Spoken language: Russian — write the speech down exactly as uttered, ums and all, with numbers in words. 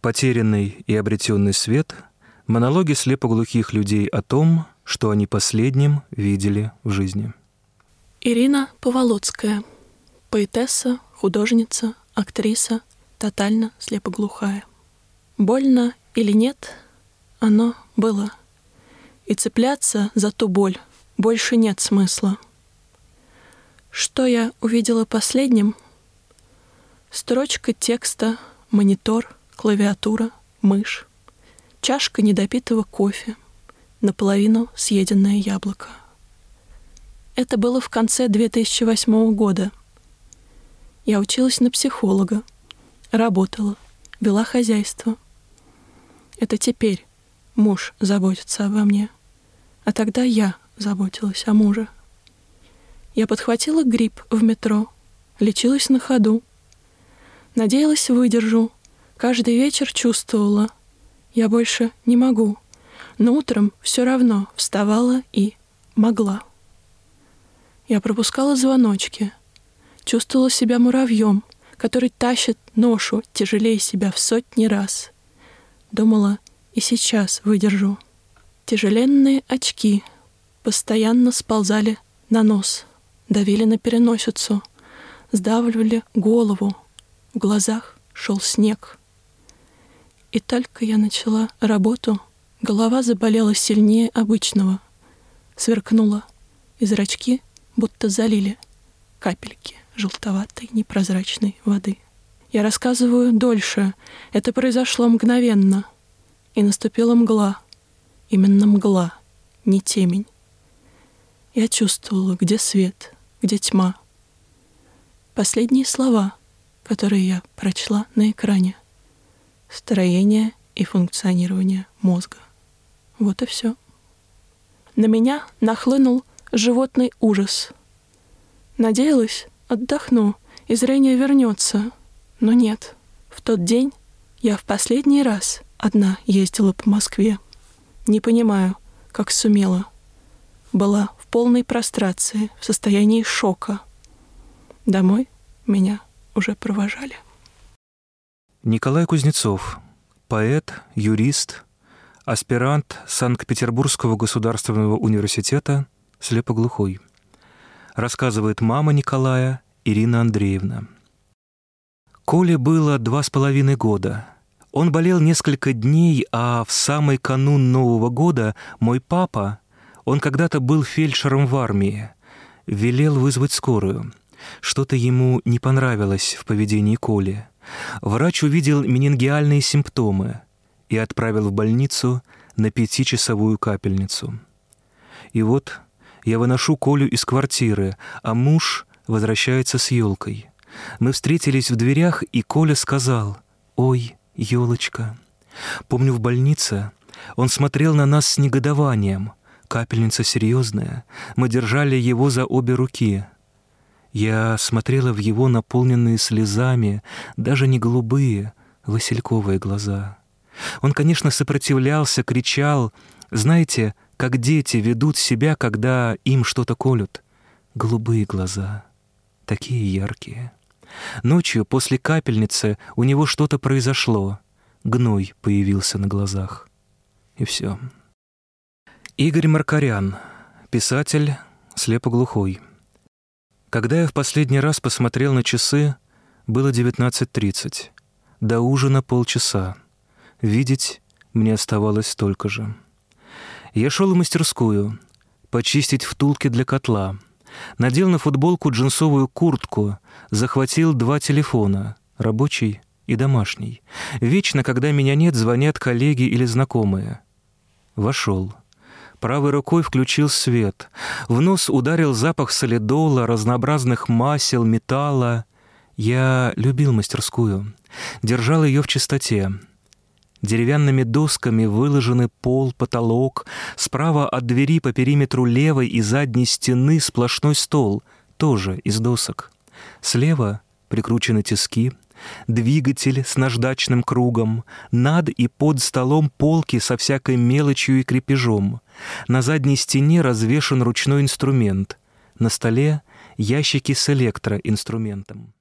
Потерянный и обретенный свет — монологи слепоглухих людей о том, что они последним видели в жизни. Ирина Поволоцкая. Поэтесса, художница, актриса, тотально слепоглухая. Больно или нет, оно было. И цепляться за ту боль больше нет смысла. Что я увидела последним? Строчка текста, монитор, клавиатура, мышь, чашка недопитого кофе, наполовину съеденное яблоко. Это было в конце две тысячи восьмого года. Я училась на психолога, работала, вела хозяйство. Это теперь муж заботится обо мне, а тогда я заботилась о муже. Я подхватила грипп в метро, лечилась на ходу. Надеялась, выдержу. Каждый вечер чувствовала, я больше не могу, но утром все равно вставала и могла. Я пропускала звоночки, чувствовала себя муравьем, который тащит ношу тяжелее себя в сотни раз. Думала, и сейчас выдержу. Тяжеленные очки постоянно сползали на нос, давили на переносицу, сдавливали голову. В глазах шел снег. И только я начала работу, голова заболела сильнее обычного. Сверкнула, и зрачки будто залили капельки желтоватой непрозрачной воды. Я рассказываю дольше. Это произошло мгновенно. И наступила мгла. Именно мгла, не темень. Я чувствовала, где свет, где тьма. Последние слова, которые я прочла на экране. Строение и функционирование мозга. Вот и все. На меня нахлынул животный ужас. Надеялась, отдохну, и зрение вернется. Но нет. В тот день я в последний раз одна ездила по Москве. Не понимаю, как сумела. Была в полной прострации, в состоянии шока. Домой меня уже провожали. Николай Кузнецов, поэт, юрист, аспирант Санкт-Петербургского государственного университета, слепоглухой. Рассказывает мама Николая, Ирина Андреевна. Коле было два с половиной года. Он болел несколько дней, а в самый канун Нового года мой папа, он когда-то был фельдшером в армии, велел вызвать скорую. Что-то ему не понравилось в поведении Коли. Врач увидел менингиальные симптомы и отправил в больницу на пятичасовую капельницу. И вот я выношу Колю из квартиры, а муж возвращается с елкой. Мы встретились в дверях, и Коля сказал: «Ой, елочка». Помню, в больнице он смотрел на нас с негодованием. Капельница серьезная. Мы держали его за обе руки. Я смотрела в его наполненные слезами, даже не голубые, васильковые глаза. Он, конечно, сопротивлялся, кричал. Знаете, как дети ведут себя, когда им что-то колют? Голубые глаза, такие яркие. Ночью после капельницы у него что-то произошло. Гной появился на глазах. И все. Игорь Маркарян, писатель, слепоглухой. Когда я в последний раз посмотрел на часы, было девятнадцать тридцать. До ужина полчаса. Видеть мне оставалось столько же. Я шел в мастерскую, почистить втулки для котла. Надел на футболку джинсовую куртку, захватил два телефона, рабочий и домашний. Вечно, когда меня нет, звонят коллеги или знакомые. Вошел. Правой рукой включил свет. В нос ударил запах солидола, разнообразных масел, металла. Я любил мастерскую. Держал ее в чистоте. Деревянными досками выложены пол, потолок. Справа от двери по периметру левой и задней стены сплошной стол, тоже из досок. Слева прикручены тиски, двигатель с наждачным кругом, над и под столом полки со всякой мелочью и крепежом. На задней стене развешан ручной инструмент. На столе ящики с электроинструментом.